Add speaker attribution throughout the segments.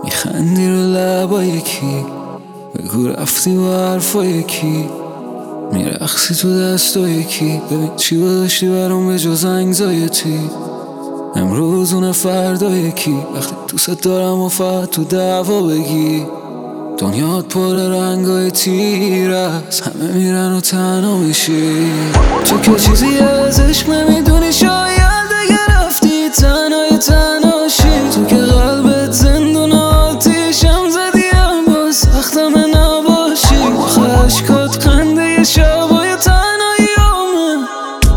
Speaker 1: میخندی رو لبای کی، بگو رفتی با حرفای کی، میرقصی تو دستای کی. ببین چی داشتی برام به جز انگزایتی، امروز اون فردای کی. وقتی دوست دارم و فقط تو دعوا بگی، دنیات پر رنگای تیر است، همه میرن و تنها میشی. تو که چیزی از عشق نمیدونی، شاید دیگه رفتی تنهای تنهاشی. تو که قلبت زندون آتیشم زدیم، با سختم نباشی. خشکات خنده شبای تنهاییامه.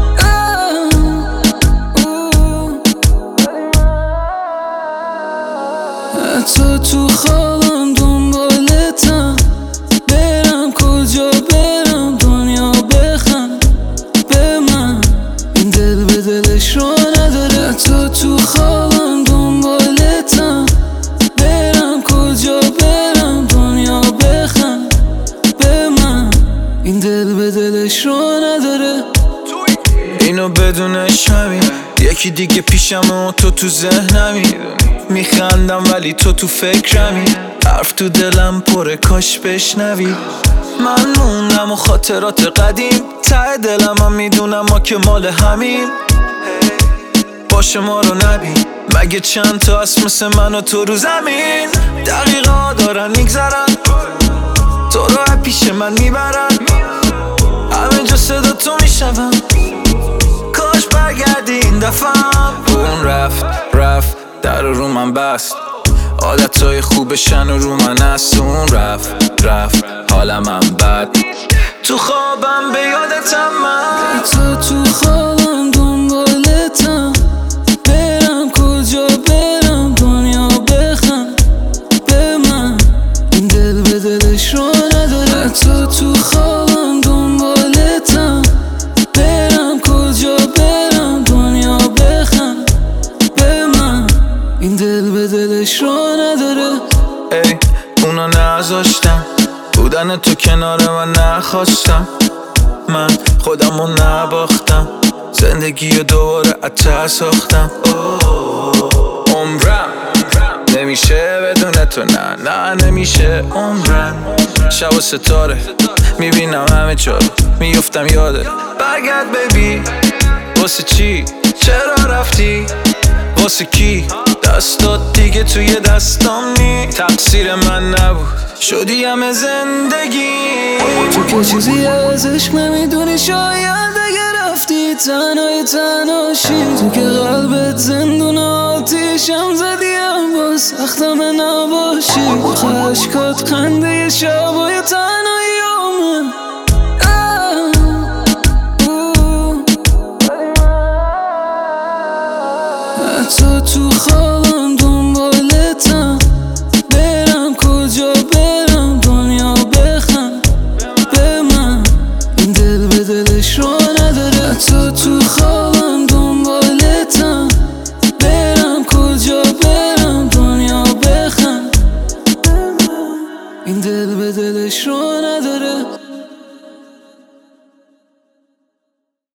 Speaker 1: حتی تو خوابم دنبالتم، برم کجا برم دنیا بخند به من، این دل به دلش رو نداره. حتی تو خوابم دنبالتم، برم کجا برم دنیا بخند به من، این دل به دلش رو نداره.
Speaker 2: اینو بدونش همین، یکی دیگه پیشم و تو ذهنمی. میخندم ولی تو فکرمی، حرف تو دلم پره کاش بشنوی. من موندم و خاطرات قدیم، ته دلم هم میدونم ما که مال همین. باشه ما رو نبین، مگه چند تا هست مثل من و تو رو زمین. دقیقا دارن میگذرن، تو رو پیش من میبرن، همه جا صدا تو میشنوم. کاش برگردی این دفعه. اون رفت در رو من بست، عادتهای خوبشن و رو من است. اون رفت حالم هم بد، تو خوابم به یادتم من.
Speaker 1: تو خوابم دنبالتم، برم کجا برم دنیا بخند به من، این دل به دلش رو نداره. تو خوابم دنبالتم، برم کجا برم دنیا بخند به من، این دل به دلش رو نداره.
Speaker 2: ای اونا نذاشتم، بودن تو کنار من نخواستم، من خودمو نباختم، زندگی رو دوباره اتر ساختم. عمرم نمیشه بدون تو، نه نمیشه عمرم. شب و ستاره میبینم همه جا رو، میفتم یاده. برگرد بیبی، واسه چی چرا رفتی، واسه کی دستات دیگه توی دستام نی. تقصیر من نبود شدی همه زندگی.
Speaker 1: تو که چیزی از عشق نمیدونی، شاید دیگه رفتی تنهای تنهاشی. تو که قلبت زندون آتیشم زدیم، با سختم نباشی. خشکات خنده شبای تنهاییامه. حتی تو خواب